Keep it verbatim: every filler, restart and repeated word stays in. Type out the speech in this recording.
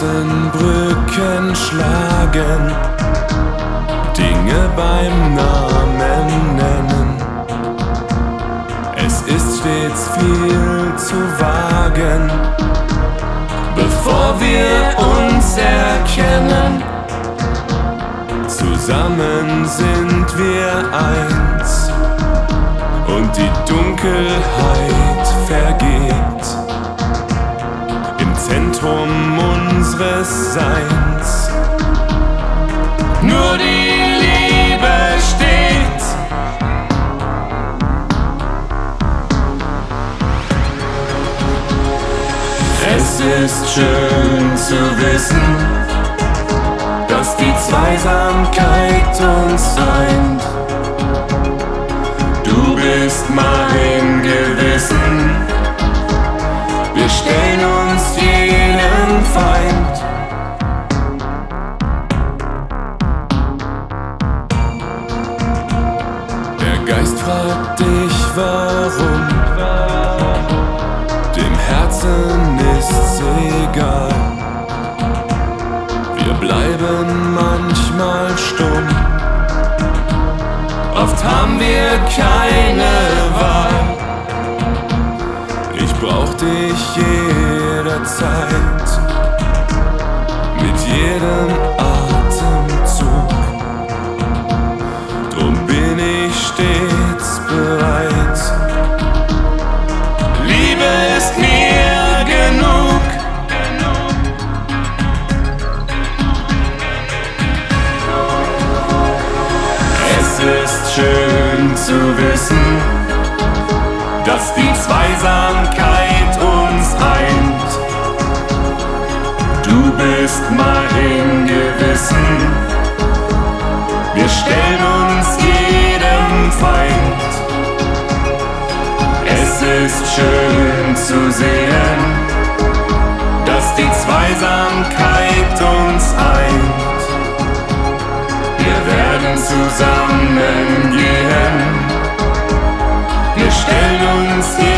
müssen Brücken schlagen, Dinge beim Namen nennen. Es ist stets viel zu wagen, bevor wir uns erkennen. Zusammen sind wir eins und die Dunkelheit vergeht im Zentrum unseres Seins. Nur die Liebe steht. Es ist schön zu wissen, dass die Zweisamkeit uns eint. Du bist mein Gewissen, wir stellen uns jedem Feind. Der Geist fragt dich, warum, dem Herzen ist's egal. Wir bleiben manchmal stumm, oft haben wir keine Wahl. Ich brauch dich jederzeit, mit jedem Atemzug. Drum bin ich stets bereit. Liebe ist mir genug. Es ist schön zu wissen, dass die Zweisamkeit uns eint. Du bist mein Gewissen, wir stellen uns jedem Feind. Es ist schön zu sehen, dass die Zweisamkeit uns eint. Wir werden zusammen gehen, wir stellen uns jedem